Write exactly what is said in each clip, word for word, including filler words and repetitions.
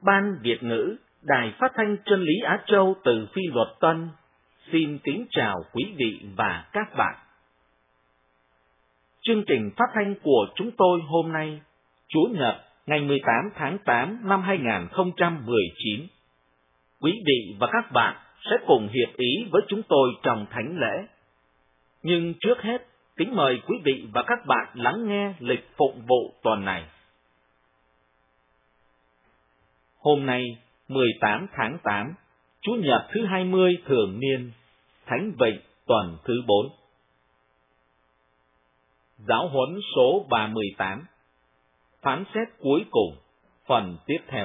Ban Việt ngữ, Đài Phát thanh Chân lý Á Châu từ Phi Luật Tân, xin kính chào quý vị và các bạn. Chương trình phát thanh của chúng tôi hôm nay, Chủ nhật ngày mười tám tháng tám năm hai nghìn không trăm mười chín. Quý vị và các bạn sẽ cùng hiệp ý với chúng tôi trong thánh lễ. Nhưng trước hết, kính mời quý vị và các bạn lắng nghe lịch phụng vụ tuần này. Hôm nay, mười tám tháng tám, Chủ nhật thứ hai mươi thường niên, Thánh Vịnh tuần thứ bốn. Giáo huấn số ba mươi tám. Phán xét cuối cùng, phần tiếp theo.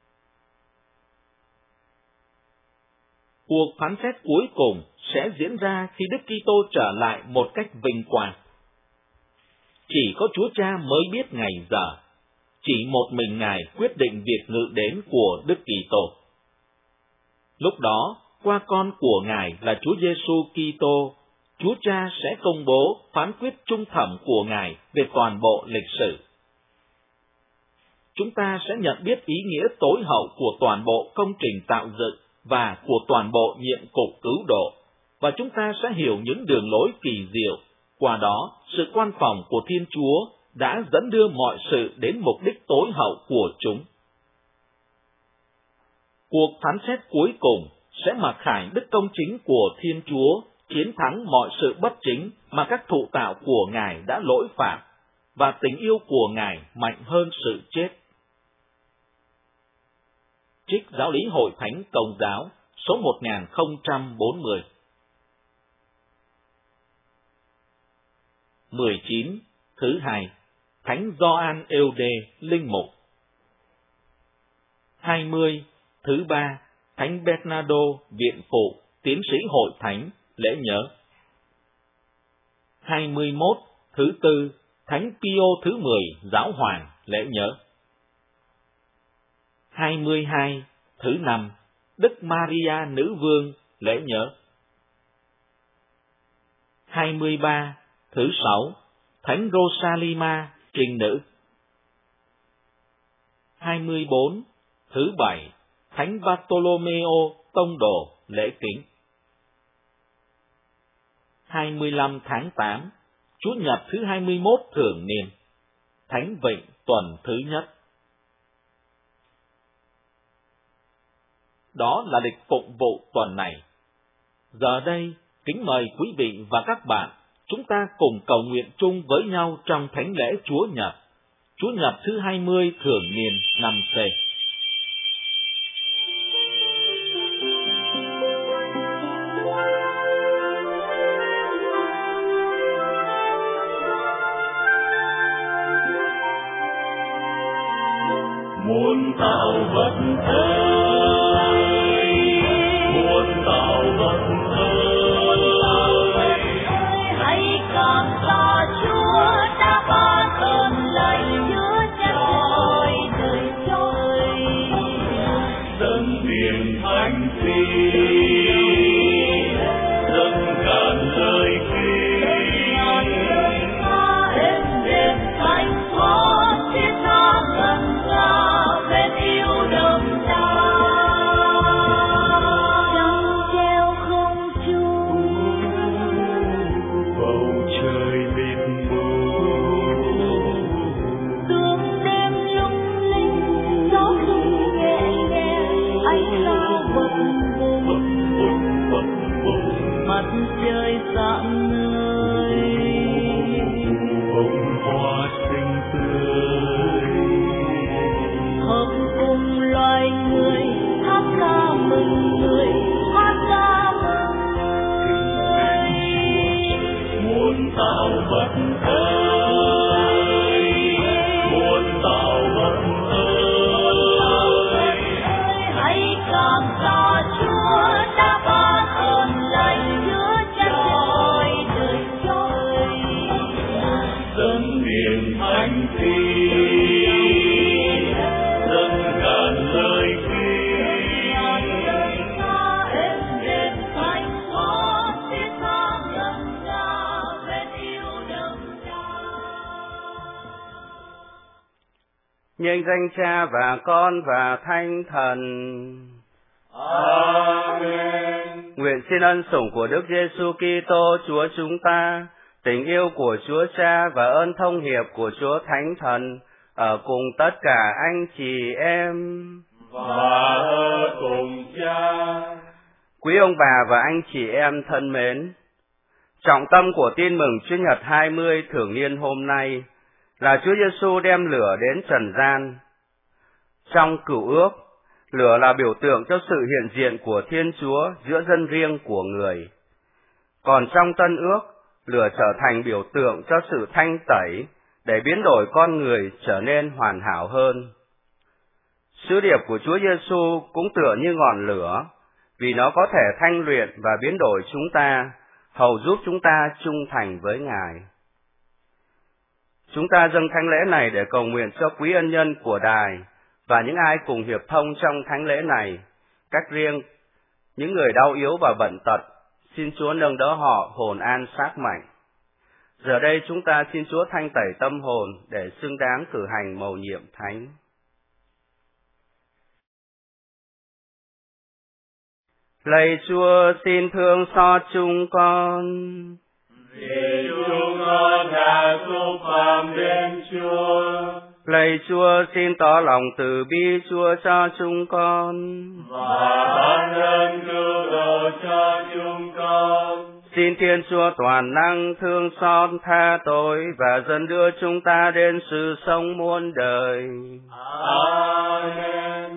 Cuộc phán xét cuối cùng sẽ diễn ra khi Đức Kitô trở lại một cách vinh quang. Chỉ có Chúa Cha mới biết ngày giờ. Chỉ một mình Ngài quyết định việc ngự đến của Đức Kitô. Lúc đó, qua con của Ngài là Chúa Giêsu Kitô, Chúa Cha sẽ công bố phán quyết trung thẩm của Ngài về toàn bộ lịch sử. Chúng ta sẽ nhận biết ý nghĩa tối hậu của toàn bộ công trình tạo dựng và của toàn bộ nhiệm cục cứu độ, và chúng ta sẽ hiểu những đường lối kỳ diệu. Qua đó, sự quan phòng của Thiên Chúa đã dẫn đưa mọi sự đến mục đích tối hậu của chúng. Cuộc phán xét cuối cùng sẽ mặc khải đức công chính của Thiên Chúa, chiến thắng mọi sự bất chính mà các thụ tạo của Ngài đã lỗi phạm, và tình yêu của Ngài mạnh hơn sự chết. Trích Giáo lý Hội Thánh Công giáo số một nghìn không trăm bốn mươi. mười chín. Thứ hai, Thánh Gioan Ê-u-đê, Linh mục. hai mươi. Thứ ba, Thánh Bernardo, Viện phụ, Tiến sĩ Hội Thánh, lễ nhớ. hai mươi mốt. Thứ tư, Thánh Pio thứ mười, Giáo hoàng, lễ nhớ. hai mươi hai. Thứ năm, Đức Maria Nữ Vương, lễ nhớ. hai mươi ba. Thứ sáu, Thánh Rosalima, Trinh nữ. hai mươi bốn. Thứ bảy, Thánh Bartolomeo, Tông đồ, lễ kính. hai mươi lăm tháng tám, Chủ nhật thứ hai mươi mốt thường niên, Thánh Vịnh tuần thứ nhất. Đó là lịch phụng vụ tuần này. Giờ đây, kính mời quý vị và các bạn, chúng ta cùng cầu nguyện chung với nhau trong thánh lễ Chúa Nhật, Chủ nhật thứ hai mươi thường niên năm C. Muôn tạo vật ơi, muôn tạo vật ơi, hãy cảm tạ Chúa đã ban ơn lành Chúa trời đời trôi. Dâng tiền thánh khí, dâng cạn lời kinh, êm đềm thanh thoát thiết tha ngân nga. Mặt trời rạng ngời, bông hoa xinh tươi, hợp cùng loài người hát ca mừng người, hát ca mừng người. Muôn tạo vật ơi, muôn tạo vật ơi, hãy cảm tạ Chúa đã ban ơn lành Chúa trời nhân danh Cha và Con và Thánh Thần. Amen. Nguyện xin ân sủng của Đức Giêsu Kitô Chúa chúng ta, tình yêu của Chúa Cha và ơn thông hiệp của Chúa Thánh Thần ở cùng tất cả anh chị em Và ở cùng Cha. Quý ông bà và anh chị em thân mến, trọng tâm của tin mừng Chúa Nhật hai mươi thường niên hôm nay là Chúa Giêsu đem lửa đến trần gian. Trong Cựu Ước, lửa là biểu tượng cho sự hiện diện của Thiên Chúa giữa dân riêng của người. Còn trong Tân Ước, lửa trở thành biểu tượng cho sự thanh tẩy để biến đổi con người trở nên hoàn hảo hơn. Sứ điệp của Chúa Giêsu cũng tựa như ngọn lửa, vì nó có thể thanh luyện và biến đổi chúng ta, hầu giúp chúng ta trung thành với Ngài. Chúng ta dâng thánh lễ này để cầu nguyện cho quý ân nhân của đài và những ai cùng hiệp thông trong thánh lễ này, cách riêng, những người đau yếu và bệnh tật, xin Chúa nâng đỡ họ hồn an xác mạnh. Giờ đây chúng ta xin Chúa thanh tẩy tâm hồn để xứng đáng cử hành mầu nhiệm thánh. Lạy Chúa, xin thương xót chúng con. Vì chúng con đã xúc phạm đến Chúa. Lạy Chúa, xin tỏ lòng từ bi Chúa cho chúng con. Và ban ơn cứu độ cho chúng con. Xin Thiên Chúa toàn năng thương xót tha tội và dẫn đưa chúng ta đến sự sống muôn đời. Amen.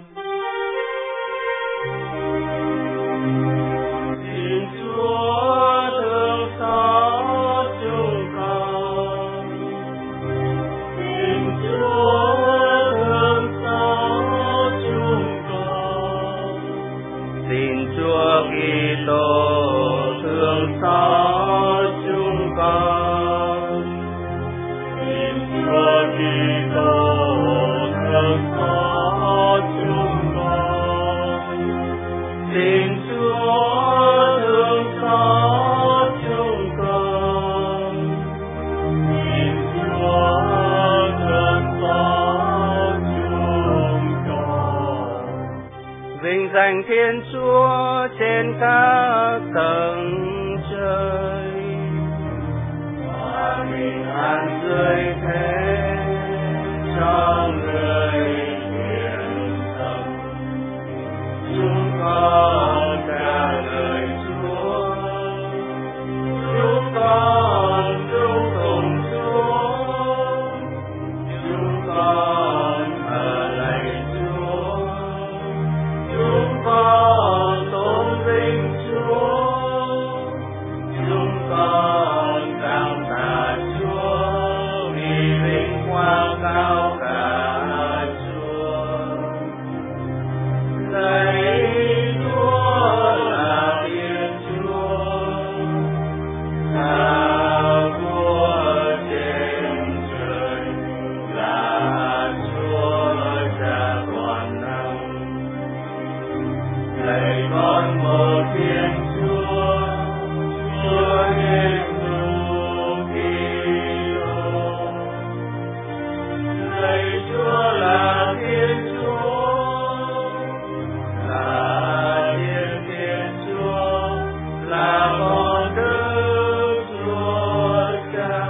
Xin Chúa thương xót chúng con. Xin Chúa thương xót chúng con. Xin Chúa Kitô thương xót chúng con. Xin Chúa Kitô thương xót chúng con. Xin Chúa thương xót chúng con. Xin Chúa thương xót chúng con. Vinh danh Thiên Chúa trên các tầng trời, và bình an dưới thế cho người hiền tâm. Chúng con ca ngợi Chúa, chúng con chúng cùng Chúa, chúng con thờ lạy Chúa, chúng con tôn vinh Chúa, chúng con cảm tạ Chúa vì vinh quang cao cả Chúa. Lạy Chúa là Thiên Chúa, là vua trên trời, là Chúa Cha toàn năng. Lạy con một Thiên Chúa, Chúa Giêsu Kitô. Lạy Chúa là Thiên Chúa, là Thiên Thiên Chúa, là con Đức Chúa Cha.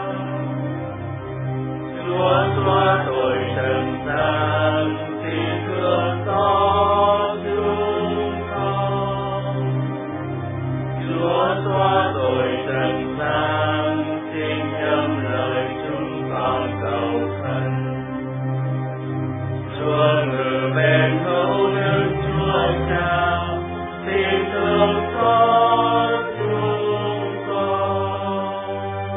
Chúa xóa tội trần gian, xin thương xót chúng con. Chúa xóa tội trần gian, xin nhậm lời chúng con cầu khẩn. Chúa ngự bên hữu Đức Chúa Cha, xin thương xót chúng con.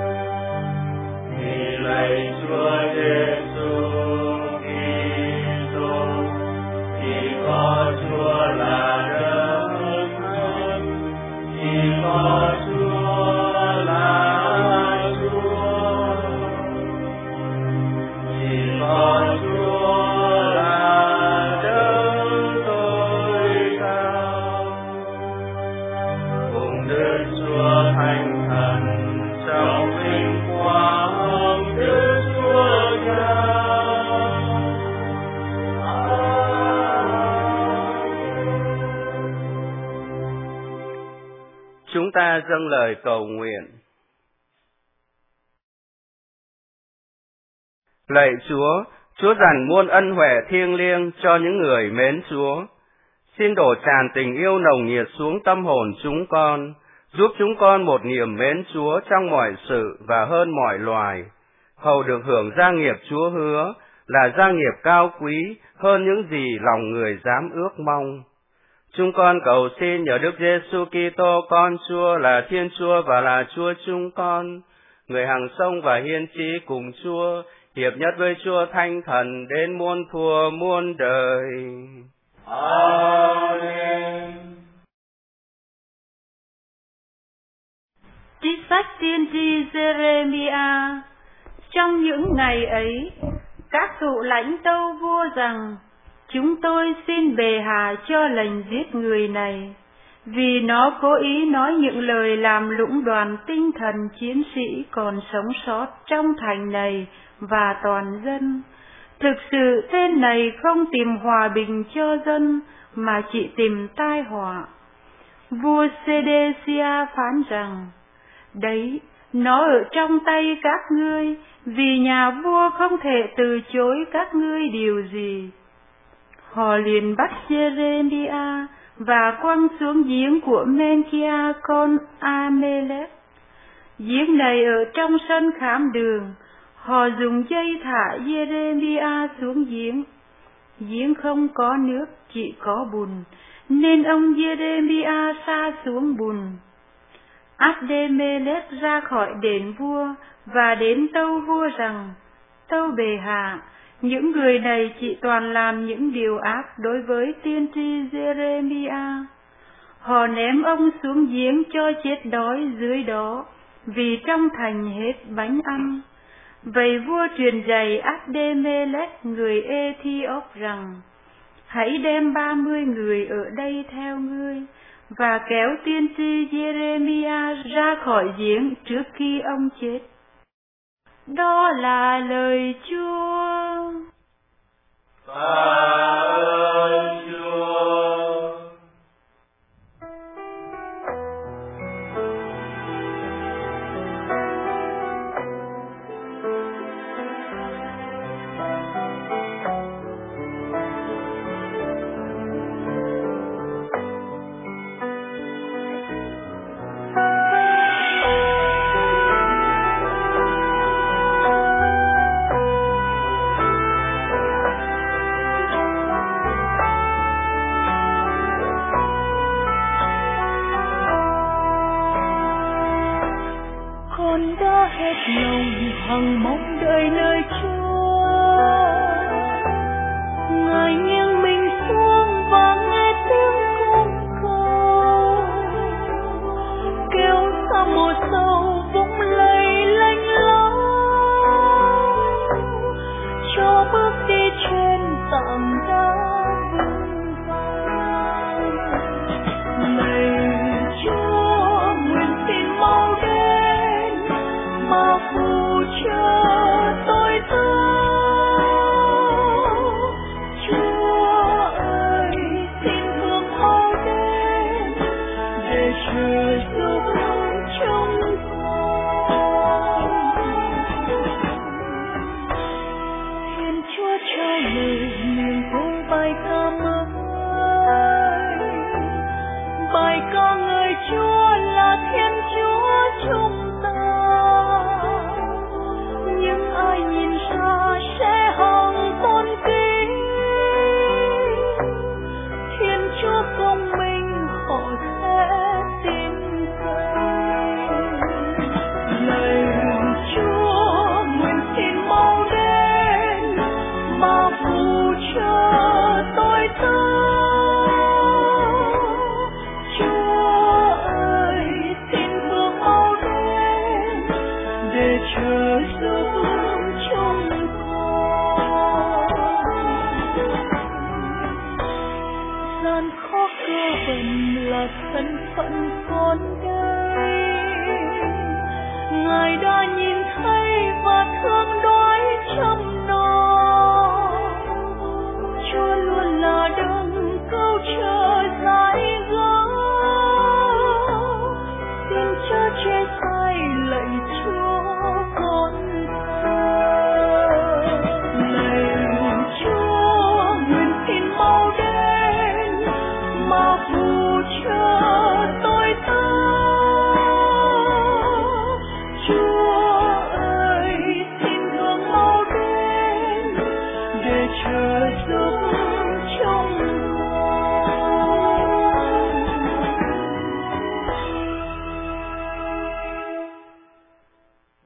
Thì lạy Chúa Giêsu Kitô, chỉ có Chúa là đấng thánh, chỉ có Chúa là Chúa, chỉ có Chúa là đấng tối cao. Cùng Đức Chúa Thánh Thần trong vinh quang Đức Chúa Cha. Chúng ta dâng lời cầu nguyện. Lạy Chúa, Chúa dành muôn ân huệ thiêng liêng cho những người mến Chúa. Xin đổ tràn tình yêu nồng nhiệt xuống tâm hồn chúng con, giúp chúng con một niềm mến Chúa trong mọi sự và hơn mọi loài, hầu được hưởng gia nghiệp Chúa hứa là gia nghiệp cao quý hơn những gì lòng người dám ước mong. Chúng con cầu xin nhờ Đức Giêsu Kitô con Chúa là Thiên Chúa và là Chúa chúng con, người hằng sống và hiên trí cùng Chúa, hiệp nhất với Chúa Thánh Thần đến muôn thuở muôn đời. Amen. Trích sách tiên tri Giê-rê-mi-a. Trong những ngày ấy, các thủ lãnh tâu vua rằng: chúng tôi xin bệ hạ cho lệnh giết người này, vì nó cố ý nói những lời làm lũng đoạn tinh thần chiến sĩ còn sống sót trong thành này và toàn dân. Thực sự tên này không tìm hòa bình cho dân, mà chỉ tìm tai họa. Vua Sê-đê-xi-a phán rằng: đấy, nó ở trong tay các ngươi, vì nhà vua không thể từ chối các ngươi điều gì. Họ liền bắt Giê-rê-mi-a và quăng xuống giếng của Men-ki-a con A-mê-lét. Giếng này ở trong sân khám đường. Họ dùng dây thả Giê-rê-mi-a xuống giếng. Giếng không có nước, chỉ có bùn, nên ông Giê-rê-mi-a sa xuống bùn. Át-đê-mê-lét ra khỏi đền vua và đến tâu vua rằng: tâu bệ hạ, những người này chỉ toàn làm những điều ác đối với tiên tri Giê-rê-mi-a. Họ ném ông xuống giếng cho chết đói dưới đó, vì trong thành hết bánh ăn. Vậy vua truyền dạy Át-đê-mê-lét người Ê-thi-ốp rằng: hãy đem ba mươi người ở đây theo ngươi, và kéo tiên tri Giê-rê-mi-a ra khỏi giếng trước khi ông chết. Đó là lời Chúa. Tạ ơn Chúa. Hằng mong đợi nơi Chúa, Ngài nghiêng mình xuống và nghe tiếng con cầu, kêu xa mùa sâu vũng lầy lênh láng, cho bước đi trên tảng đá vững vàng. Lạy Chúa, nguyện xin mau đến mà phù cho tôi ta. Chúa ơi, xin thương mau đến để chờ giúp chúng con. Xin Chúa cho lời miệng tôi bài ca mới, bài ca ngợi Chúa là Thiên Chúa chúng ta. Những ai nhìn ra sẽ hằng tôn kính Thiên Chúa công minh, họ sẽ tin cậy. Lạy Chúa, nguyện xin mau đến mà phù cho tôi ta. Chúa ơi, xin vương mau đến để chờ giúp chúng con. Gian khó cơ bần là thân phận con đây, Ngài đã nhìn thấy và thương đói chăm no. Chúa luôn là đấng cứu trợ giải gỡ,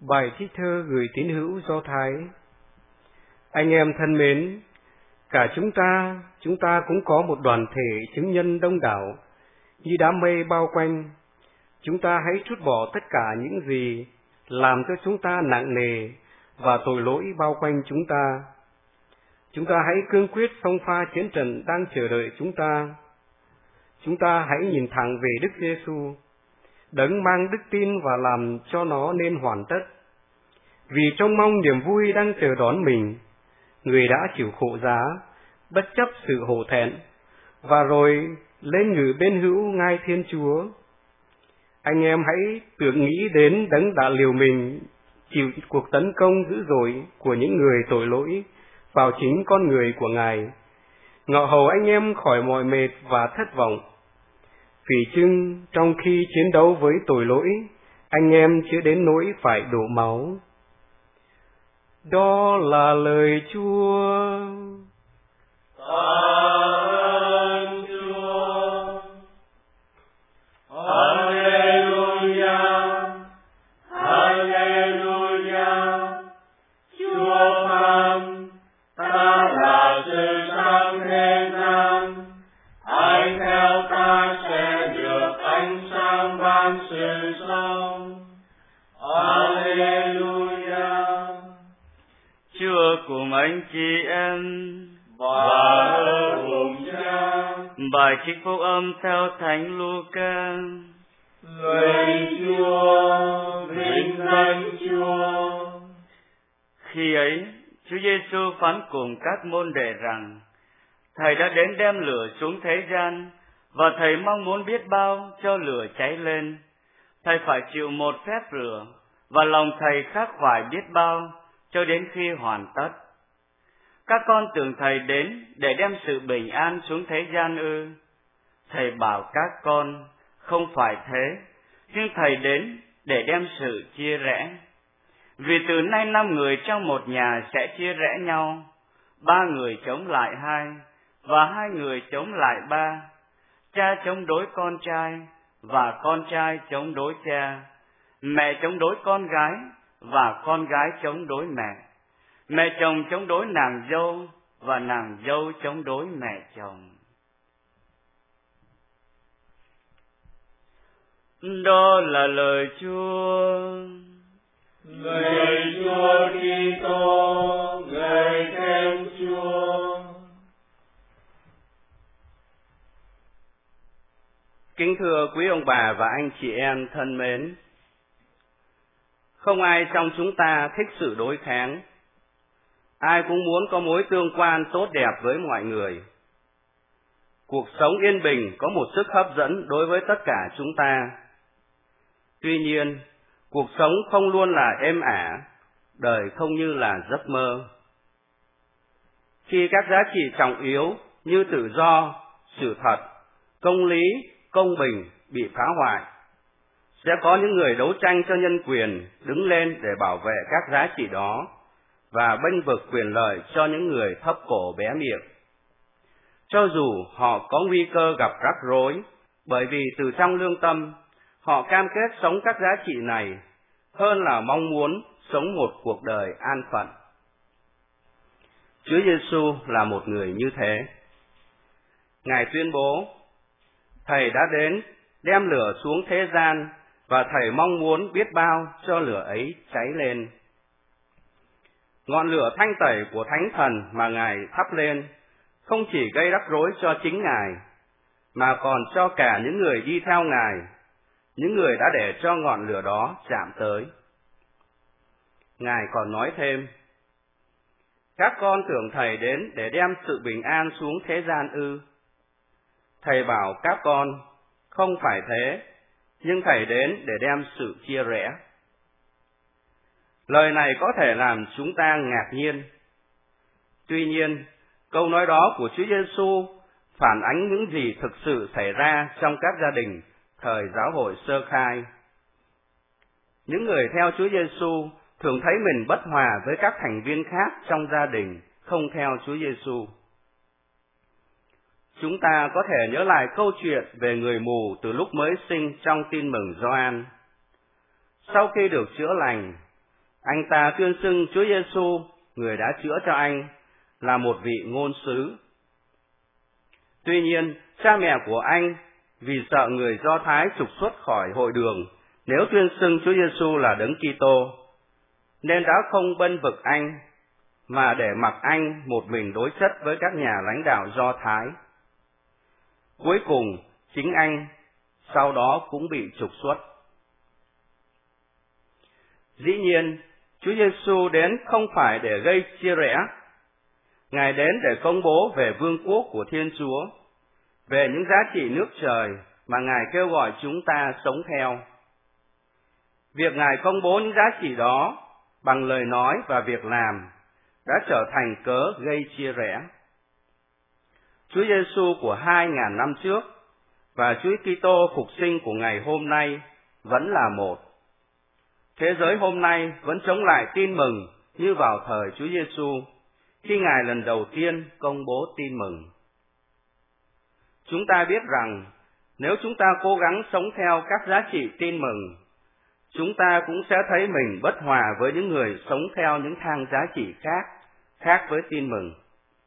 Bài trích thơ gửi tín hữu Do Thái. Anh em thân mến, cả chúng ta, chúng ta cũng có một đoàn thể chứng nhân đông đảo, như đám mây bao quanh. Chúng ta hãy trút bỏ tất cả những gì làm cho chúng ta nặng nề và tội lỗi bao quanh chúng ta. Chúng ta hãy cương quyết xông pha chiến trận đang chờ đợi chúng ta. Chúng ta hãy nhìn thẳng về Đức Giêsu, Đấng mang đức tin và làm cho nó nên hoàn tất. Vì trông mong niềm vui đang chờ đón mình, Người đã chịu khổ giá, bất chấp sự hổ thẹn, và rồi lên ngự bên hữu ngai Thiên Chúa. Anh em hãy tưởng nghĩ đến Đấng đã liều mình chịu cuộc tấn công dữ dội của những người tội lỗi vào chính con người của Ngài, ngọ hầu anh em khỏi mọi mệt và thất vọng. Vì chưng trong khi chiến đấu với tội lỗi, anh em chưa đến nỗi phải đổ máu. Đó là lời Chúa. Ơn Chúa. Hallelujah. Hallelujah. Chúa phán, ta là sự sáng thế gian. Ai theo ta sẽ được ánh sáng ban sự sống. Hallelujah. Chúa cùng anh chị em và ở cùng Cha. Bài trích phúc âm theo Thánh Luca. Lạy Chúa, vinh danh Chúa. Khi ấy, Chúa Giêsu phán cùng các môn đệ rằng: Thầy đã đến đem lửa xuống thế gian, và Thầy mong muốn biết bao cho lửa cháy lên. Thầy phải chịu một phép lửa, và lòng Thầy khắc khoải biết bao cho đến khi hoàn tất. Các con tưởng Thầy đến để đem sự bình an xuống thế gian ư? Thầy bảo các con, không phải thế, nhưng Thầy đến để đem sự chia rẽ. Vì từ nay năm người trong một nhà sẽ chia rẽ nhau, ba người chống lại hai, và hai người chống lại ba. Cha chống đối con trai, và con trai chống đối cha. Mẹ chống đối con gái, và con gái chống đối mẹ. Mẹ chồng chống đối nàng dâu, và nàng dâu chống đối mẹ chồng. Đó là lời Chúa. Lạy Chúa Kitô, ngợi khen Chúa. Kính thưa quý ông bà và anh chị em thân mến, không ai trong chúng ta thích sự đối kháng. Ai cũng muốn có mối tương quan tốt đẹp với mọi người. Cuộc sống yên bình có một sức hấp dẫn đối với tất cả chúng ta. Tuy nhiên, cuộc sống không luôn là êm ả, đời không như là giấc mơ. Khi các giá trị trọng yếu như tự do, sự thật, công lý, công bình bị phá hoại, sẽ có những người đấu tranh cho nhân quyền đứng lên để bảo vệ các giá trị đó và bênh vực quyền lợi cho những người thấp cổ bé miệng. Cho dù họ có nguy cơ gặp rắc rối, bởi vì từ trong lương tâm, họ cam kết sống các giá trị này hơn là mong muốn sống một cuộc đời an phận. Chúa Giêsu là một người như thế. Ngài tuyên bố, Thầy đã đến đem lửa xuống thế gian, và Thầy mong muốn biết bao cho lửa ấy cháy lên. Ngọn lửa thanh tẩy của Thánh Thần mà Ngài thắp lên không chỉ gây rắc rối cho chính Ngài, mà còn cho cả những người đi theo Ngài, những người đã để cho ngọn lửa đó chạm tới. Ngài còn nói thêm, các con tưởng Thầy đến để đem sự bình an xuống thế gian ư? Thầy bảo các con, không phải thế, nhưng Thầy đến để đem sự chia rẽ. Lời này có thể làm chúng ta ngạc nhiên. Tuy nhiên, câu nói đó của Chúa Giêsu phản ánh những gì thực sự xảy ra trong các gia đình thời giáo hội sơ khai. Những người theo Chúa Giêsu thường thấy mình bất hòa với các thành viên khác trong gia đình không theo Chúa Giêsu. Chúng ta có thể nhớ lại câu chuyện về người mù từ lúc mới sinh trong Tin mừng Gioan. Sau khi được chữa lành, Anh ta tuyên xưng Chúa Giêsu, người đã chữa cho anh, là một vị ngôn sứ. Tuy nhiên, cha mẹ của anh vì sợ người Do Thái trục xuất khỏi hội đường nếu tuyên xưng Chúa Giêsu là Đấng Kitô, nên đã không bênh vực anh, mà để mặc anh một mình đối chất với các nhà lãnh đạo Do Thái. Cuối cùng, chính anh sau đó cũng bị trục xuất. Dĩ nhiên, Chúa Giêsu đến không phải để gây chia rẽ. Ngài đến để công bố về vương quốc của Thiên Chúa, về những giá trị nước trời mà Ngài kêu gọi chúng ta sống theo. Việc Ngài công bố những giá trị đó bằng lời nói và việc làm đã trở thành cớ gây chia rẽ. Chúa Giêsu của hai ngàn năm trước và Chúa Kitô phục sinh của ngày hôm nay vẫn là một. Thế giới hôm nay vẫn chống lại tin mừng như vào thời Chúa Giêsu, khi Ngài lần đầu tiên công bố tin mừng. Chúng ta biết rằng nếu chúng ta cố gắng sống theo các giá trị tin mừng, chúng ta cũng sẽ thấy mình bất hòa với những người sống theo những thang giá trị khác, khác với tin mừng.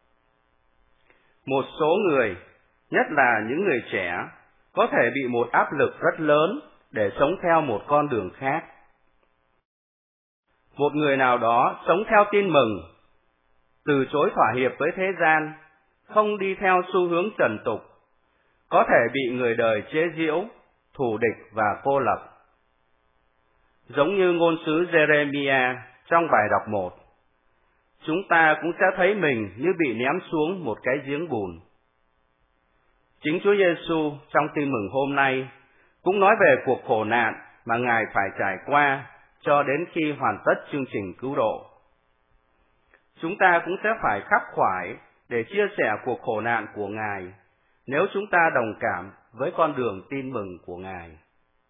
Một số người, nhất là những người trẻ, có thể bị một áp lực rất lớn để sống theo một con đường khác. Một người nào đó sống theo tin mừng, từ chối thỏa hiệp với thế gian, không đi theo xu hướng trần tục, có thể bị người đời chế giễu, thù địch và cô lập. Giống như ngôn sứ Jeremiah trong bài đọc một, chúng ta cũng sẽ thấy mình như bị ném xuống một cái giếng bùn. Chính Chúa Giêsu trong tin mừng hôm nay cũng nói về cuộc khổ nạn mà Ngài phải trải qua cho đến khi hoàn tất chương trình cứu độ. Chúng ta cũng sẽ phải khắc khoải để chia sẻ cuộc khổ nạn của Ngài nếu chúng ta đồng cảm với con đường tin mừng của Ngài.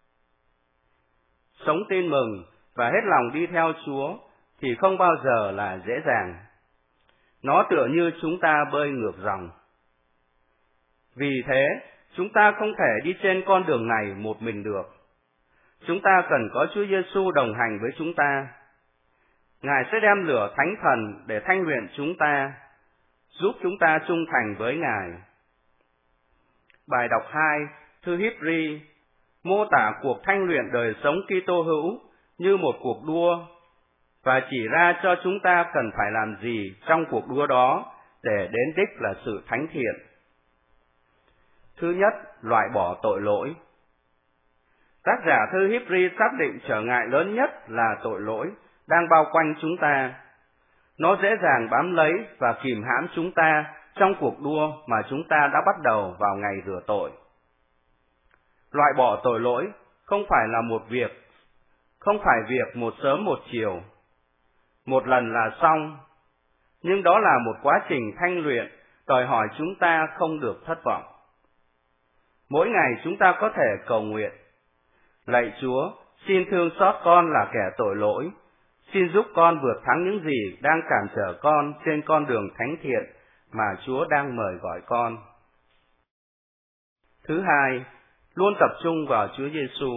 Sống tin mừng và hết lòng đi theo Chúa thì không bao giờ là dễ dàng. Nó tựa như chúng ta bơi ngược dòng. Vì thế, chúng ta không thể đi trên con đường này một mình được. Chúng ta cần có Chúa Giêsu đồng hành với chúng ta. Ngài sẽ đem lửa Thánh Thần để thanh luyện chúng ta, giúp chúng ta trung thành với Ngài. Bài đọc hai, thư Híp-ri, mô tả cuộc thanh luyện đời sống Kitô hữu như một cuộc đua, và chỉ ra cho chúng ta cần phải làm gì trong cuộc đua đó để đến đích là sự thánh thiện. Thứ nhất, loại bỏ tội lỗi. Tác giả thư Híp-ri xác định trở ngại lớn nhất là tội lỗi đang bao quanh chúng ta. Nó dễ dàng bám lấy và kìm hãm chúng ta trong cuộc đua mà chúng ta đã bắt đầu vào ngày rửa tội. Loại bỏ tội lỗi không phải là một việc, không phải việc một sớm một chiều, một lần là xong, nhưng đó là một quá trình thanh luyện đòi hỏi chúng ta không được thất vọng. Mỗi ngày chúng ta có thể cầu nguyện: lạy Chúa, xin thương xót con là kẻ tội lỗi, xin giúp con vượt thắng những gì đang cản trở con trên con đường thánh thiện mà Chúa đang mời gọi con. Thứ hai, luôn tập trung vào Chúa Giêsu.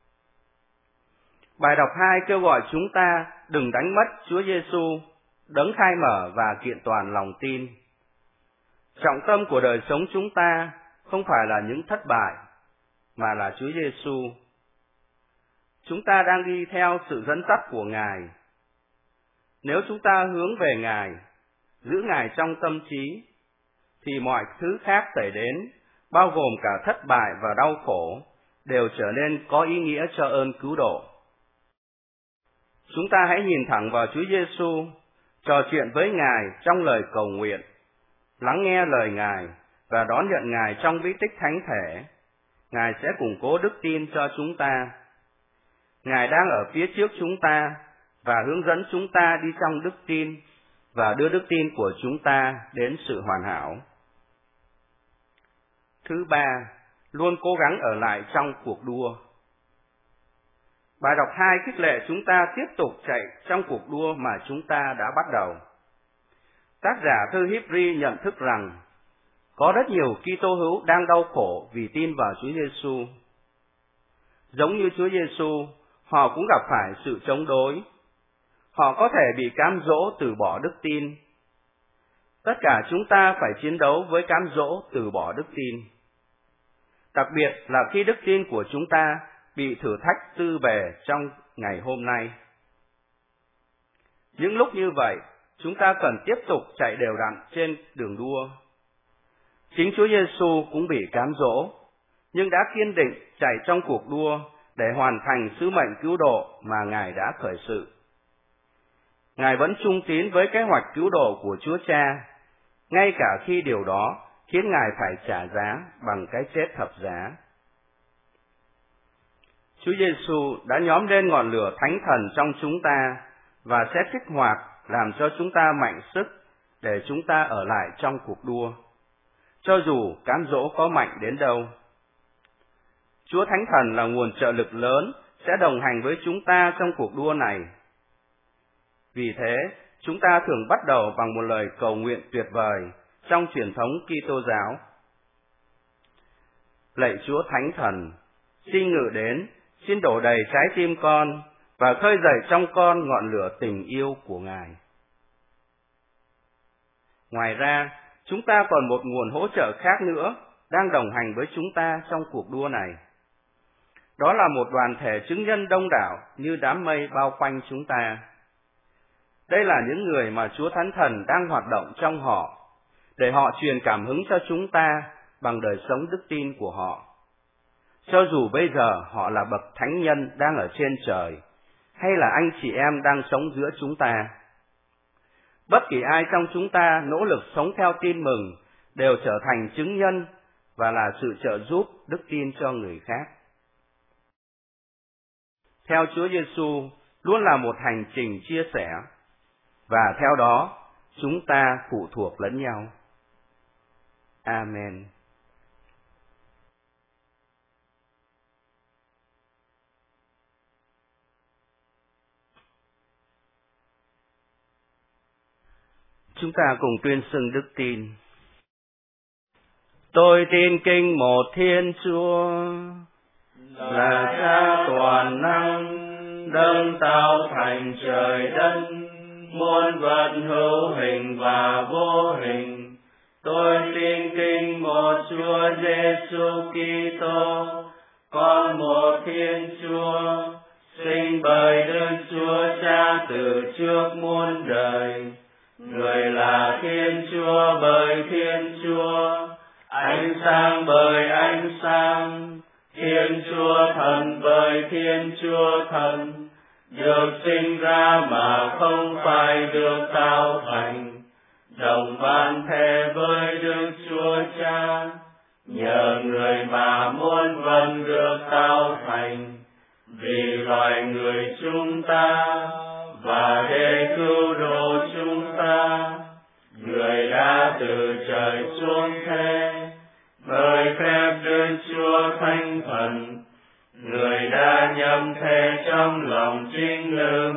Bài đọc hai kêu gọi chúng ta đừng đánh mất Chúa Giêsu, đấng khai mở và kiện toàn lòng tin. Trọng tâm của đời sống chúng ta không phải là những thất bại, mà là Chúa Giêsu. Chúng ta đang đi theo sự dẫn dắt của Ngài. Nếu chúng ta hướng về Ngài, giữ Ngài trong tâm trí, thì mọi thứ khác xảy đến, bao gồm cả thất bại và đau khổ, đều trở nên có ý nghĩa cho ơn cứu độ. Chúng ta hãy nhìn thẳng vào Chúa Giêsu, trò chuyện với Ngài trong lời cầu nguyện, lắng nghe lời Ngài và đón nhận Ngài trong bí tích thánh thể. Ngài sẽ củng cố đức tin cho chúng ta. Ngài đang ở phía trước chúng ta và hướng dẫn chúng ta đi trong đức tin và đưa đức tin của chúng ta đến sự hoàn hảo. Thứ ba, luôn cố gắng ở lại trong cuộc đua. Bài đọc hai khích lệ chúng ta tiếp tục chạy trong cuộc đua mà chúng ta đã bắt đầu. Tác giả thư Híp-ri nhận thức rằng có rất nhiều Kitô hữu đang đau khổ vì tin vào Chúa Giêsu. Giống như Chúa Giêsu, họ cũng gặp phải sự chống đối. họ có thể bị cám dỗ từ bỏ đức tin. Tất cả chúng ta phải chiến đấu với cám dỗ từ bỏ đức tin. Đặc biệt là khi đức tin của chúng ta bị thử thách tư bề trong ngày hôm nay. Những lúc như vậy, chúng ta cần tiếp tục chạy đều đặn trên đường đua. Chính Chúa Giêsu cũng bị cám dỗ, nhưng đã kiên định chạy trong cuộc đua để hoàn thành sứ mệnh cứu độ mà Ngài đã khởi sự. Ngài vẫn trung tín với kế hoạch cứu độ của Chúa Cha, ngay cả khi điều đó khiến Ngài phải trả giá bằng cái chết thập giá. Chúa Giêsu đã nhóm lên ngọn lửa thánh thần trong chúng ta và sẽ kích hoạt làm cho chúng ta mạnh sức để chúng ta ở lại trong cuộc đua, cho dù cám dỗ có mạnh đến đâu. Chúa Thánh Thần là nguồn trợ lực lớn sẽ đồng hành với chúng ta trong cuộc đua này. Vì thế, chúng ta thường bắt đầu bằng một lời cầu nguyện tuyệt vời trong truyền thống Kitô giáo. Lạy Chúa Thánh Thần, xin ngự đến, xin đổ đầy trái tim con và khơi dậy trong con ngọn lửa tình yêu của Ngài. Ngoài ra, chúng ta còn một nguồn hỗ trợ khác nữa đang đồng hành với chúng ta trong cuộc đua này. Đó là một đoàn thể chứng nhân đông đảo như đám mây bao quanh chúng ta. Đây là những người mà Chúa Thánh Thần đang hoạt động trong họ, để họ truyền cảm hứng cho chúng ta bằng đời sống đức tin của họ. Cho dù bây giờ họ là bậc thánh nhân đang ở trên trời, hay là anh chị em đang sống giữa chúng ta. Bất kỳ ai trong chúng ta nỗ lực sống theo tin mừng đều trở thành chứng nhân và là sự trợ giúp đức tin cho người khác. Theo Chúa Giêsu luôn là một hành trình chia sẻ, và theo đó chúng ta phụ thuộc lẫn nhau. Amen. Chúng ta cùng tuyên xưng đức tin. Tôi tin kinh một Thiên Chúa, là Cha toàn năng, đấng tạo thành trời đất, muôn vật hữu hình và vô hình. Tôi tin kinh một Chúa Giêsu Kitô, con một Thiên Chúa, sinh bởi Đức Chúa Cha từ trước muôn đời. Người là Thiên Chúa bởi Thiên Chúa, ánh sáng bởi ánh sáng, Thiên Chúa Thần bởi Thiên Chúa Thần, được sinh ra mà không phải được tạo thành, đồng ban thể với Đức Chúa Cha, nhờ người mà muôn vật được tạo thành, vì loài người chúng ta và để cứu độ chúng ta, người đã từ trời xuống thế, bởi phép Đức Chúa Thánh Thần, người đã nhậm thể trong lòng trinh nữ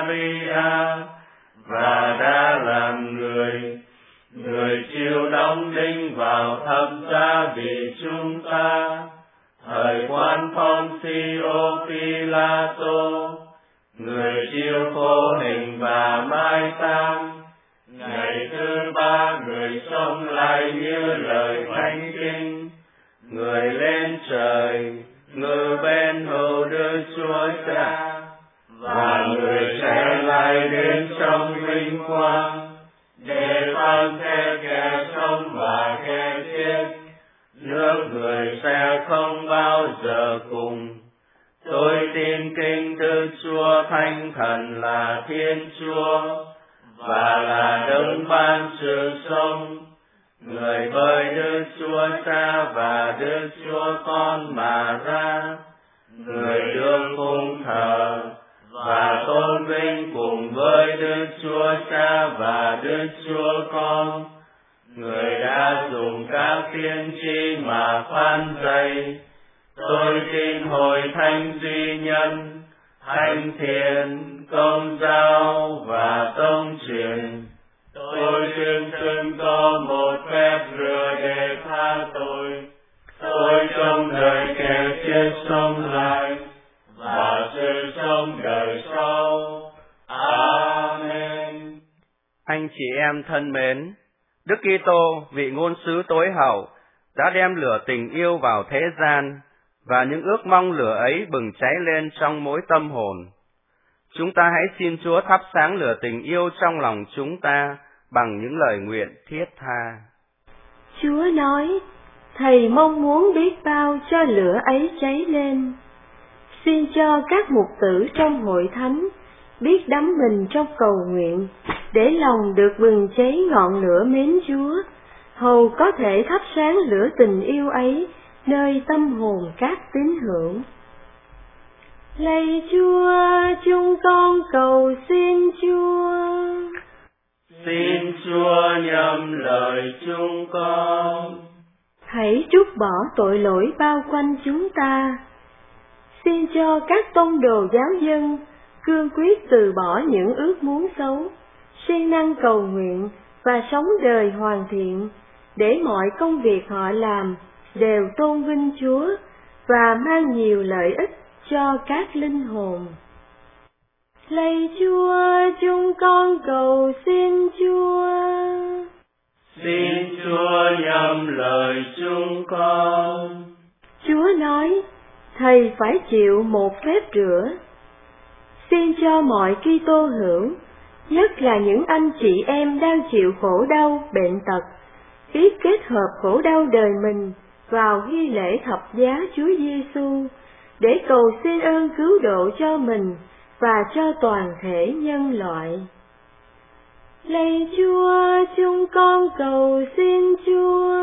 Maria và đã làm người, người chịu đóng đinh vào thập giá vì chúng ta, thời quan Poncio Pilato, người chịu khổ hình và mai táng, ngày thứ ba người sống lại như lời thánh kinh, người lên trời ngự bên hữu Đức Chúa Cha, và người sẽ lại đến trong vinh quang để phán xét kẻ sống và kẻ chết, nước người sẽ không bao giờ cùng. Tôi tin kinh Đức Chúa Thánh Thần là Thiên Chúa và là đấng ban sự sống, người bởi Đức Chúa Cha và Đức Chúa Con mà ra, người được phụng thờ và tôn vinh cùng với Đức Chúa Cha và Đức Chúa Con, người đã dùng các tiên tri mà phán dạy. Tôi tin hội thánh duy nhân, thánh thiện, công giáo và tông truyền. Tôi tuyên xưng có một phép rửa để tha tội. Tôi trong đời kẻ chết sống lại và sự sống đời sau. Amen. Anh chị em thân mến, Đức Kitô, vị ngôn sứ tối hậu, đã đem lửa tình yêu vào thế gian, và những ước mong lửa ấy bừng cháy lên trong mỗi tâm hồn. Chúng ta hãy xin Chúa thắp sáng lửa tình yêu trong lòng chúng ta bằng những lời nguyện thiết tha. Chúa nói, Thầy mong muốn biết bao cho lửa ấy cháy lên. Xin cho các mục tử trong hội thánh biết đắm mình trong cầu nguyện, để lòng được bừng cháy ngọn lửa mến Chúa, hầu có thể thắp sáng lửa tình yêu ấy nơi tâm hồn các tín hữu. Lạy Chúa, chúng con cầu xin Chúa. Xin Chúa nhậm lời chúng con. Hãy trút bỏ tội lỗi bao quanh chúng ta. Xin cho các tông đồ giáo dân cương quyết từ bỏ những ước muốn xấu, siêng năng cầu nguyện và sống đời hoàn thiện, để mọi công việc họ làm đều tôn vinh Chúa và mang nhiều lợi ích cho các linh hồn. Lạy Chúa, chúng con cầu xin Chúa. Xin Chúa nhậm lời chúng con. Chúa nói, Thầy phải chịu một phép rửa. Xin cho mọi Kitô hữu, nhất là những anh chị em đang chịu khổ đau, bệnh tật, biết kết hợp khổ đau đời mình vào nghi lễ thập giá Chúa Giêsu, để cầu xin ơn cứu độ cho mình và cho toàn thể nhân loại. Lạy Chúa, chúng con cầu xin Chúa.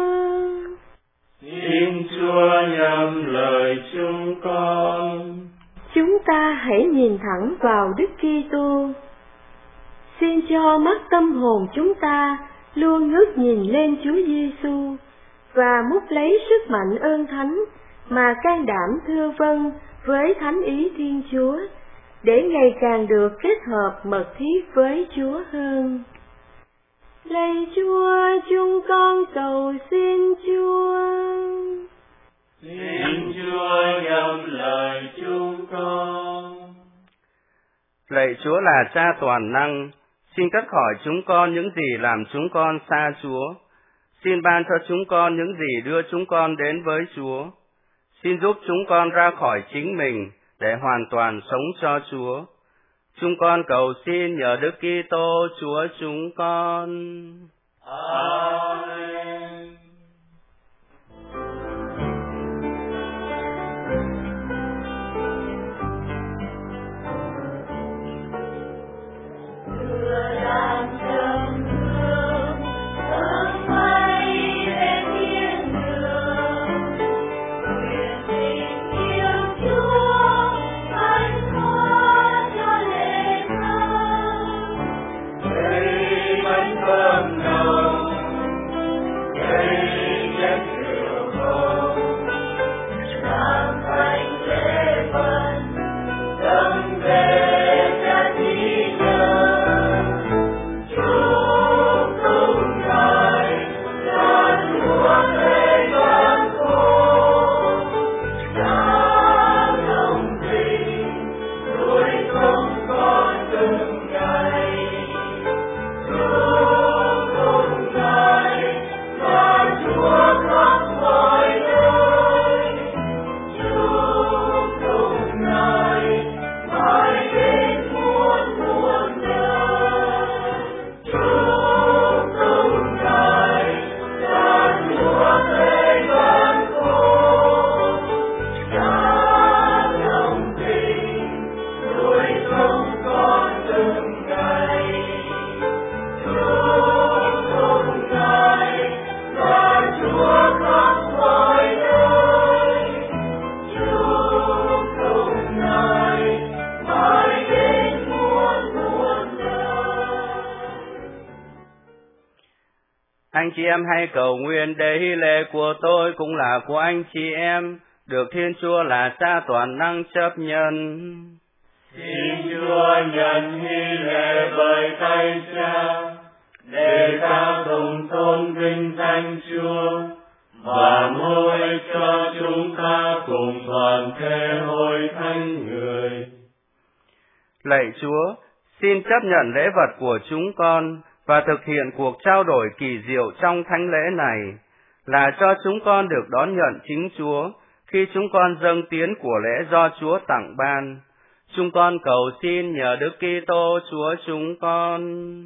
Xin Chúa nhậm lời chúng con. Chúng ta hãy nhìn thẳng vào Đức Kitô. Xin cho mắt tâm hồn chúng ta luôn ngước nhìn lên Chúa Giêsu và múc lấy sức mạnh ơn thánh mà can đảm thưa vâng với thánh ý Thiên Chúa, để ngày càng được kết hợp mật thiết với Chúa hơn. Lạy Chúa, chúng con cầu xin Chúa. Xin Chúa nhậm lời chúng con. Lạy Chúa là Cha toàn năng, xin cắt khỏi chúng con những gì làm chúng con xa Chúa. Xin ban cho chúng con những gì đưa chúng con đến với Chúa. Xin giúp chúng con ra khỏi chính mình để hoàn toàn sống cho Chúa. Chúng con cầu xin nhờ Đức Kitô Chúa chúng con. Amen. Anh chị em hãy cầu nguyện để hy lễ của tôi cũng là của anh chị em, được Thiên Chúa là Cha toàn năng chấp nhận. Xin Chúa nhận hy lễ bởi tay Cha, để ta cùng tôn vinh danh Chúa, và mua ích cho chúng ta cùng toàn thể hội thánh người. Lạy Chúa, xin chấp nhận lễ vật của chúng con và thực hiện cuộc trao đổi kỳ diệu trong thánh lễ này là cho chúng con được đón nhận chính Chúa khi chúng con dâng tiến của lễ do Chúa tặng ban. Chúng con cầu xin nhờ Đức Kitô Chúa chúng con.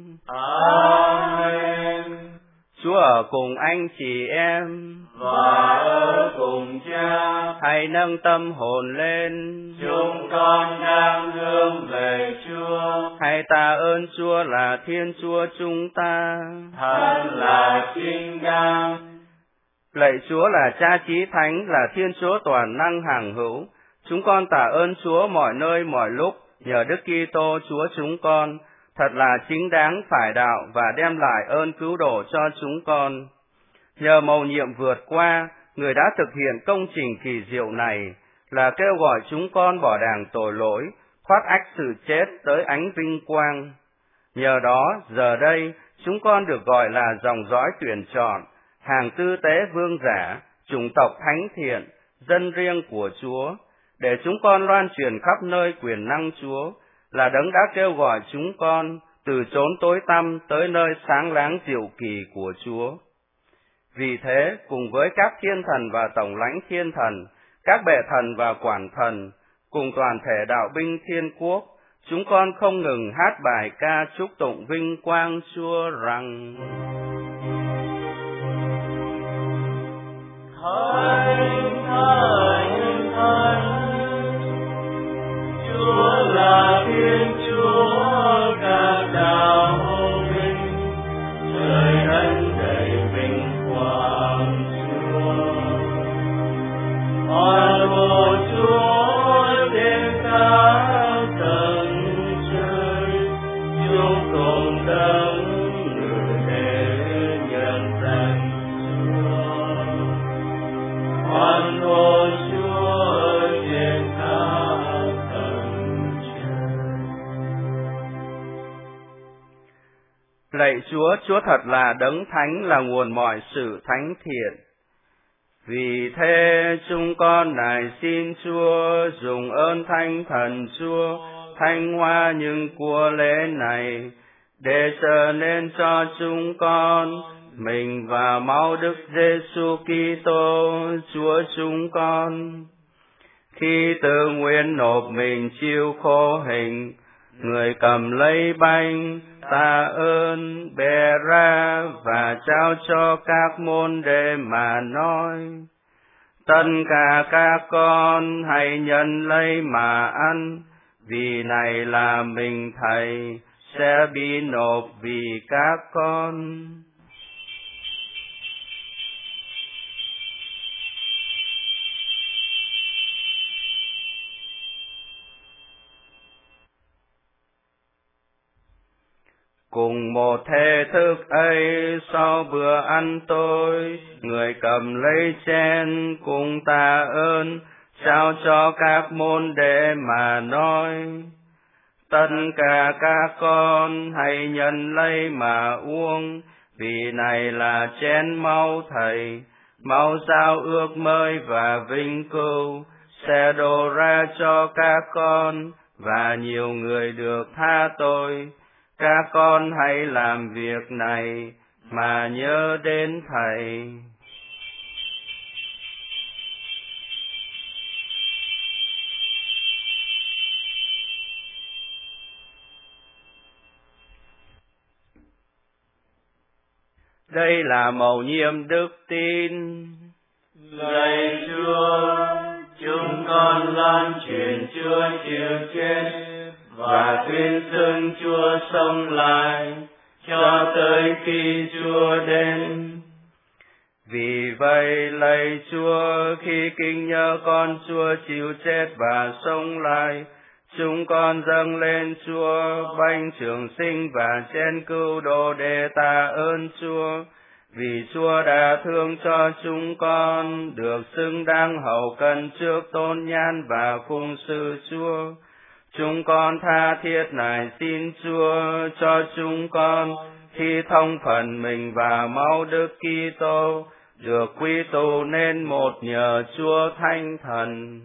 Amen. Chúa ở cùng anh chị em và ở cùng Cha. Hãy nâng tâm hồn lên. Chúng con đang hướng về Chúa. Hãy tạ ơn Chúa là Thiên Chúa chúng ta. Thật là chính đáng. Lạy Chúa là Cha Chí Thánh, là Thiên Chúa toàn năng hằng hữu. Chúng con tạ ơn Chúa mọi nơi mọi lúc nhờ Đức Kitô Chúa chúng con, thật là chính đáng phải đạo và đem lại ơn cứu độ cho chúng con. Nhờ mầu nhiệm vượt qua, Người đã thực hiện công trình kỳ diệu này là kêu gọi chúng con bỏ đàng tội lỗi, thoát ách sự chết tới ánh vinh quang. Nhờ đó, giờ đây, chúng con được gọi là dòng dõi tuyển chọn, hàng tư tế vương giả, chủng tộc thánh thiện, dân riêng của Chúa, để chúng con loan truyền khắp nơi quyền năng Chúa, là Đấng đã kêu gọi chúng con từ chốn tối tăm tới nơi sáng láng diệu kỳ của Chúa. Vì thế, cùng với các thiên thần và tổng lãnh thiên thần, các bệ thần và quản thần, cùng toàn thể đạo binh thiên quốc, chúng con không ngừng hát bài ca chúc tụng vinh quang Chúa rằng: Thánh, Thánh, Thánh, Chúa là Thiên Chúa các đạo binh, trời đất đầy vinh quang Chúa. Hoan hô Chúa trên các tầng trời, chúng cùng đấng ngự để nhân danh Chúa. Hoan hô Chúa trên các tầng trời. Lạy Chúa, Chúa thật là Đấng Thánh, là nguồn mọi sự thánh thiện. Vì thế chúng con nài xin Chúa dùng ơn Thánh Thần Chúa thanh hoa những của lễ này, để trở nên cho chúng con mình và máu Đức Giêsu Kitô Chúa chúng con. Khi tự nguyện nộp mình chịu khổ hình, Người cầm lấy bánh tạ ơn bẻ ra và trao cho các môn đệ mà nói: Tất cả các con hãy nhận lấy mà ăn, vì này là mình Thầy sẽ bị nộp vì các con. Cùng một thể thức ấy, sau bữa ăn tối, Người cầm lấy chén cùng tạ ơn, trao cho các môn đệ mà nói: Tất cả các con hãy nhận lấy mà uống, vì này là chén máu Thầy, máu giao ước mới và vinh cửu, sẽ đổ ra cho các con và nhiều người được tha tội. Các con hãy làm việc này mà nhớ đến Thầy. Đây là mầu nhiệm đức tin. Lạy Chúa, chúng con loan truyền Chúa chịu chết và tuyên xưng Chúa sống lại cho tới khi Chúa đến. Vì vậy, lạy Chúa, khi kính nhớ con Chúa chịu chết và sống lại, chúng con dâng lên Chúa bánh trường sinh và chén cứu độ để tạ ơn Chúa, vì Chúa đã thương cho chúng con được xứng đáng hầu cận trước tôn nhan và phụng sự Chúa. Chúng con tha thiết nài xin Chúa cho chúng con khi thông phần mình và máu Đức Kitô được quy tụ nên một nhờ Chúa Thánh Thần.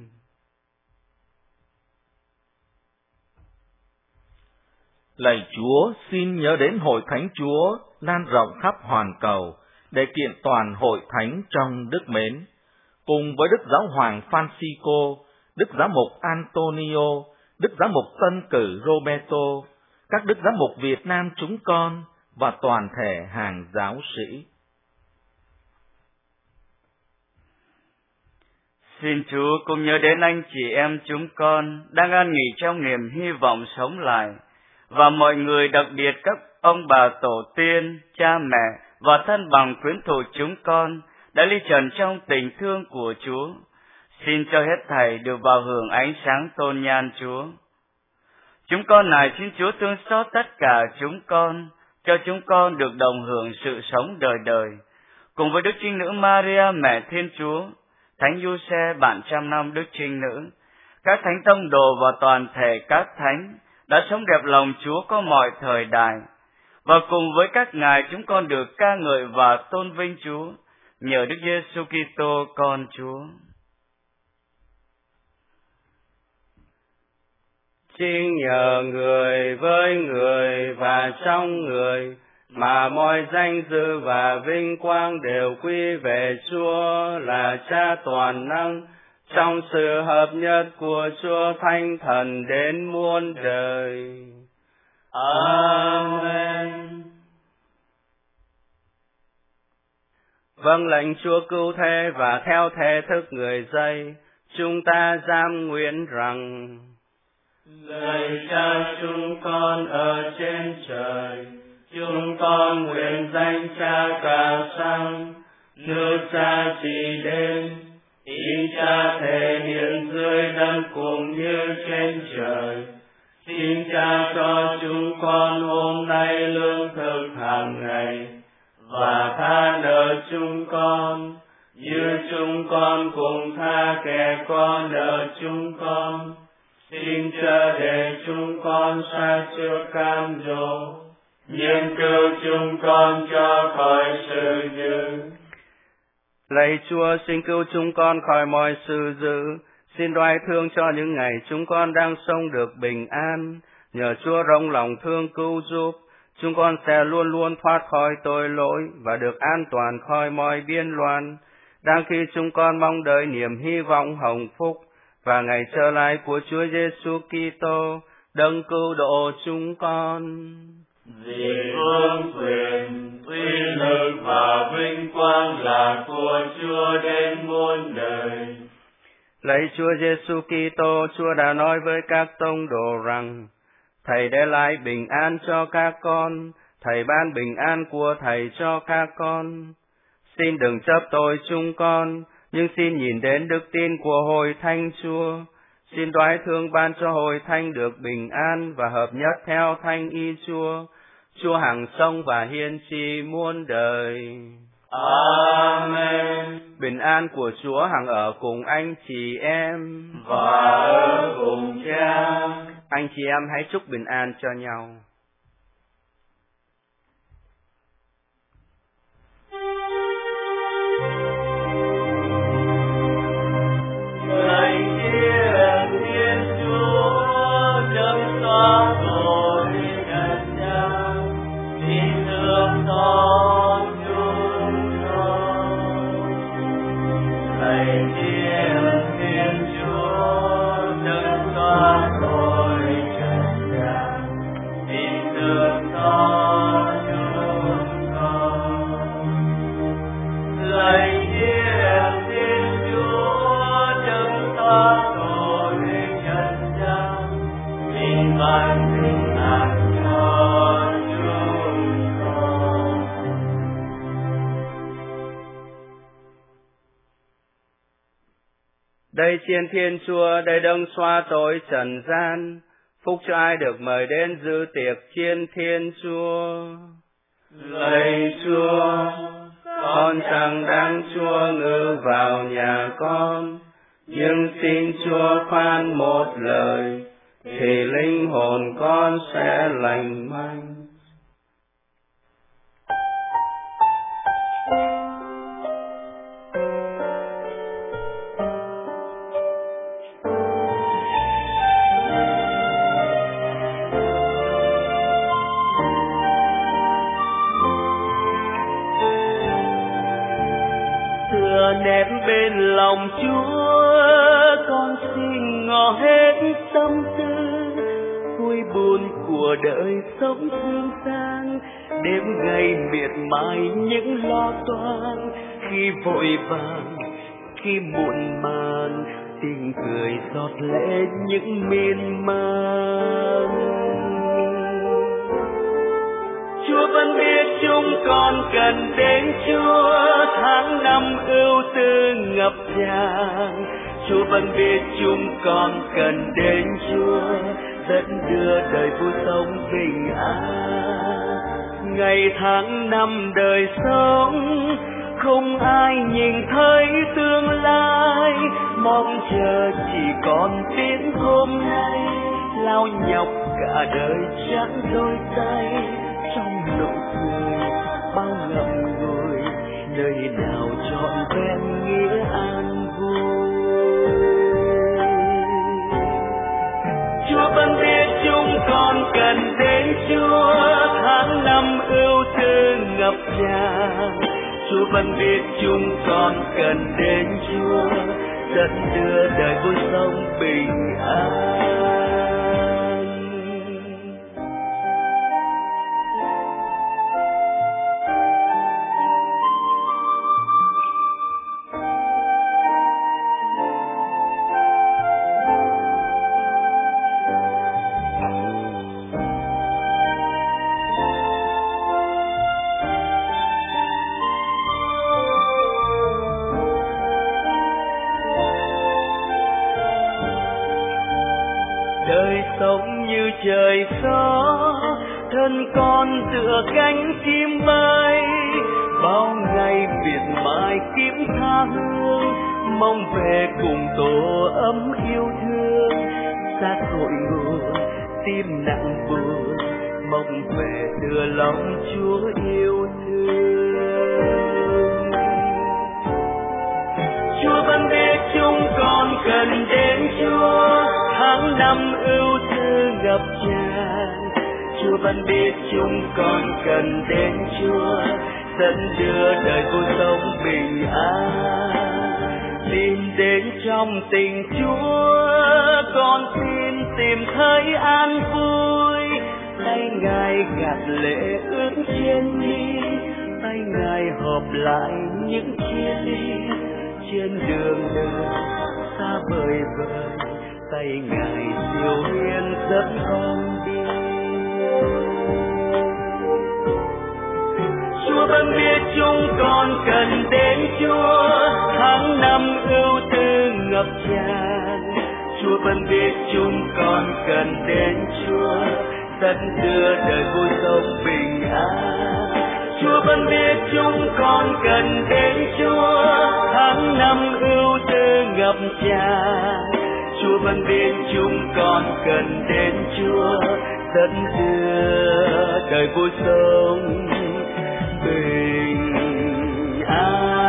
Lạy Chúa, xin nhớ đến hội thánh Chúa lan rộng khắp hoàn cầu để kiện toàn hội thánh trong đức mến, cùng với Đức Giáo hoàng Francisco, Đức Giám mục Antonio, Đức Giám mục Tân cử Roberto, các Đức Giám mục Việt Nam chúng con và toàn thể hàng giáo sĩ. Xin Chúa cũng nhớ đến anh chị em chúng con đang an nghỉ trong niềm hy vọng sống lại, và mọi người, đặc biệt các ông bà tổ tiên, cha mẹ và thân bằng quyến thuộc chúng con đã ly trần trong tình thương của Chúa. Xin cho hết thảy được vào hưởng ánh sáng tôn nhan Chúa. Chúng con này xin Chúa thương xót tất cả chúng con, cho chúng con được đồng hưởng sự sống đời đời, cùng với Đức Trinh Nữ Maria Mẹ Thiên Chúa, Thánh Giuse bạn trăm năm Đức Trinh Nữ, các thánh tông đồ và toàn thể các thánh đã sống đẹp lòng Chúa có mọi thời đại, và cùng với các ngài chúng con được ca ngợi và tôn vinh Chúa nhờ Đức Giêsu Kitô con Chúa. Chính nhờ người với người và trong người mà mọi danh dự và vinh quang đều quy về Chúa là Cha toàn năng, trong sự hợp nhất của Chúa Thánh Thần đến muôn đời. Amen. Vâng lệnh Chúa cứu thế và theo thể thức người dạy, chúng ta giam nguyện rằng: Lạy Cha chúng con ở trên trời, chúng con nguyện danh Cha cả sang, nước Cha trị đến, ý Cha thể hiện dưới đất cũng như trên trời. Xin Cha cho chúng con hôm nay lương thực hàng ngày, và tha nợ chúng con, như chúng con cùng tha kẻ có nợ chúng con. Xin chớ để chúng con sa trước cam dỗ, nhưng cứu chúng con cho khỏi sự dữ. Lạy Chúa, xin cứu chúng con khỏi mọi sự dữ. Xin đoái thương cho những ngày chúng con đang sống được bình an. Nhờ Chúa rộng lòng thương cứu giúp, chúng con sẽ luôn luôn thoát khỏi tội lỗi và được an toàn khỏi mọi biên loạn. Đang khi chúng con mong đợi niềm hy vọng hồng phúc và ngày trở lại của Chúa Giêsu Kitô, đấng cứu độ chúng con. Vì vương quyền, uy lực và vinh quang là của Chúa đến muôn đời. Lạy Chúa Giêsu Kitô, Chúa đã nói với các tông đồ rằng: Thầy để lại bình an cho các con, Thầy ban bình an của Thầy cho các con. Xin đừng chấp tội chúng con, nhưng xin nhìn đến đức tin của hội thánh Chúa. Xin đoái thương ban cho hội thánh được bình an và hợp nhất theo thánh ý Chúa. Chúa hằng sống và hiên tri muôn đời. Amen. Bình an của Chúa hằng ở cùng anh chị em và ở cùng Cha. Anh chị em hãy chúc bình an cho nhau. Đây chiên Thiên Chúa, đây đấng xóa tội trần gian, phúc cho ai được mời đến dự tiệc chiên Thiên Chúa. Lạy Chúa, con chẳng đáng Chúa ngự vào nhà con, nhưng xin Chúa khoan một lời, thì linh hồn con sẽ lành mạnh. lòng Chúa, con xin ngỏ hết tâm tư, vui buồn của đời sống thương gian, đêm ngày miệt mài những lo toan, khi vội vàng, khi muộn màng, tình cười giọt lệ những miên man. Chúa vẫn biết chúng con cần đến Chúa, tháng năm ưu tư ngập tràn. Chúa vẫn biết chúng con cần đến Chúa, dẫn đưa đời vui sống bình an. Ngày tháng năm đời sống, không ai nhìn thấy tương lai, mong chờ chỉ còn tiếng hôm nay, lao nhọc cả đời chẳng đôi tay, trong nụ cười bao ngậm ngùi, nơi nào trọn vẹn nghĩa an vui. Chúa vẫn biết chúng con cần đến Chúa, tháng năm ưu tư ngập tràn. Chúa vẫn biết chúng con cần đến Chúa, dẫn đưa đời vui sống bình an. Đời sống như trời gió, thân con tựa cánh chim bay, bao ngày miệt mài kiếm tha hương, mong về cùng tổ ấm yêu thương. Xa cội nguồn tim nặng buồn, mong về đưa lòng Chúa yêu thương. Chúa vẫn biết chúng con cần đến Chúa, tháng năm ưu tư ngập tràn. Chúa vẫn biết chúng con cần đến Chúa, dẫn đưa đời vui sống bình an. Tin đến trong tình Chúa, con xin tìm thấy an vui. Tay Ngài gạt lệ ướt trên mi, tay Ngài hợp lại những chia ly. Trên đường đời xa vời vời, tay Ngài siêu hiền dẫn con đi. Chúa vẫn biết chúng con cần đến Chúa, tháng năm ưu tư ngập tràn. Chúa vẫn biết chúng con cần đến Chúa, dẫn đưa đời vui sống bình an. Chúa vẫn biết chúng con cần đến Chúa, tháng năm ưu tư ngập tràn. Chúa vẫn biết chúng con cần đến Chúa, dẫn đưa đời vui sống bình an.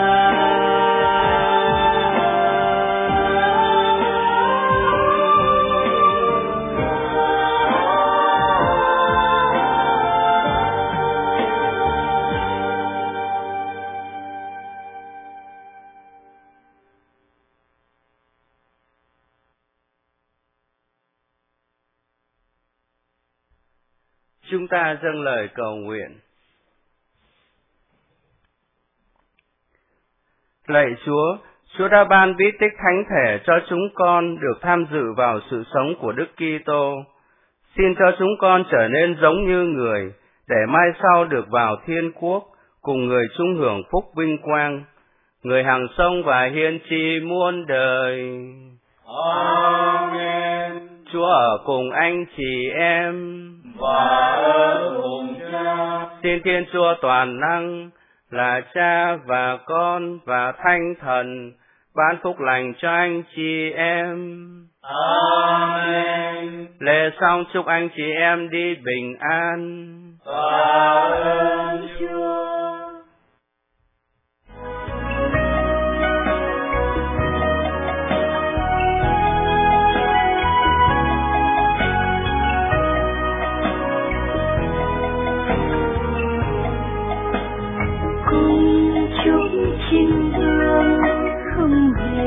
Chúng ta dâng lời cầu nguyện. Lạy Chúa, Chúa đã ban bí tích thánh thể cho chúng con được tham dự vào sự sống của Đức Kitô. Xin cho chúng con trở nên giống như người, để mai sau được vào thiên quốc, cùng người chung hưởng phúc vinh quang, người hằng sống và hiên tri muôn đời. Amen. Chúa ở cùng anh chị em và ở cùng Cha. Xin Thiên Chúa toàn năng là Cha và Con và Thánh Thần ban phúc lành cho anh chị em. Amen. Lễ xong chúc anh chị em đi bình an. Tạ ơn Chúa. Cung chúc chim hương không hề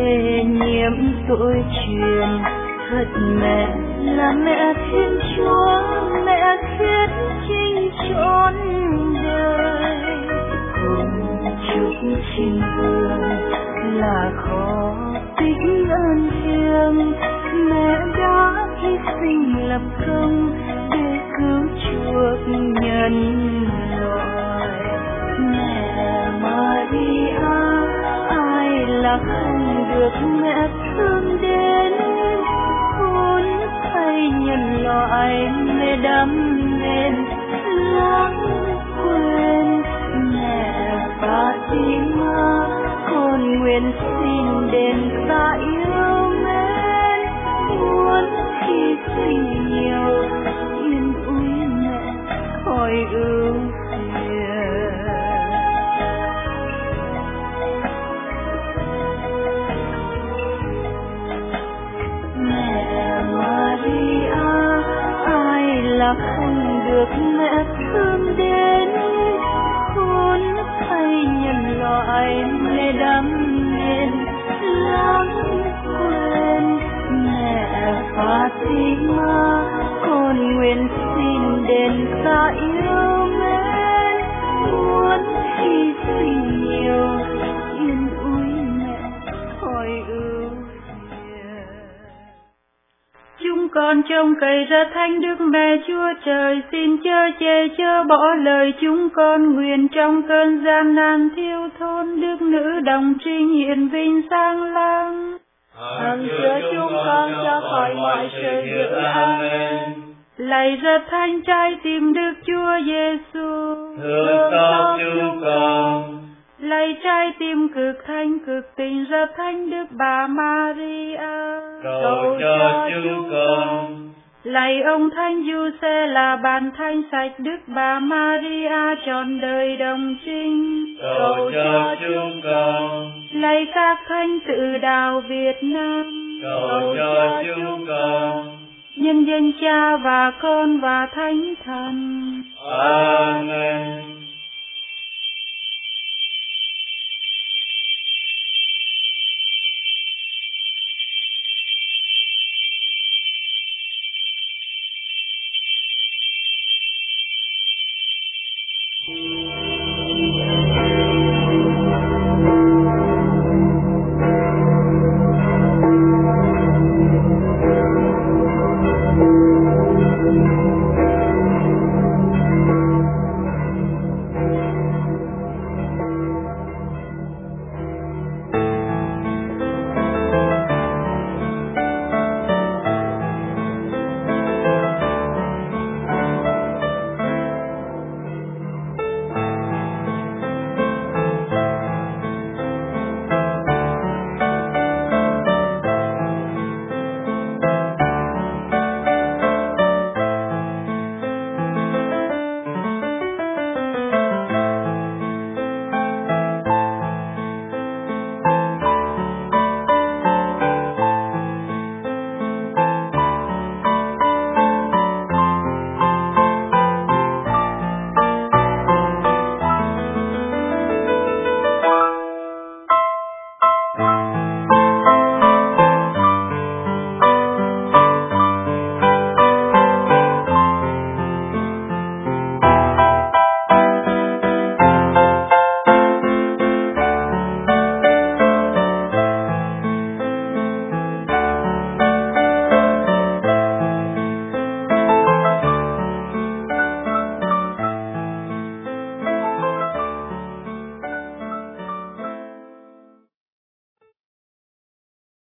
trách nhiệm tôi truyền thật mẹ là mẹ Thiên Chúa, mẹ thiết chinh trọn đời. Cùng chúc trình hương là khó tích ơn thiêng, mẹ đã hy sinh lập công để cứu chuộc nhân loại. Mẹ Maria, ai là không được mẹ thương đến, muốn thay nhân loại mẹ đắm lên lãng quên. Mẹ Fatima, con nguyện xin đền tạ yêu mến, muốn hy sinh nhiều yên ủi mẹ khỏi ưu phiền. Mẹ Maria, ai là không được mẹ thương đến, muốn thay nhân loại mẹ đắm lên lãng quên. Mẹ Fatima, con nguyện xin đền tạ yêu mến, muốn hy sinh nhiều yên ủi mẹ khỏi ưu phiền. Chúng con trông cậy ra Thánh Đức Mẹ Chúa Trời, xin chớ chê chớ bỏ lời chúng con, nguyện trong cơn gian nan thiếu thốn Đức Nữ Đồng Trinh hiển vinh sang lang. Hằng chứa chúng con cho khỏi mọi sự dữ. Amen. Lạy rất thánh trái tim Đức Chúa Giêsu, thương xót chúng con. Lạy trái tim cực thánh cực tình rất thánh Đức Bà Maria, cầu cho chúng con. Lạy ông Thánh Giuse là bàn thánh sạch Đức Bà Maria trọn đời đồng trinh, cầu cho chúng con. Lạy các thánh tự đạo Việt Nam, cầu cho chúng con. Nhân danh Cha và Con và Thánh Thần. Amen.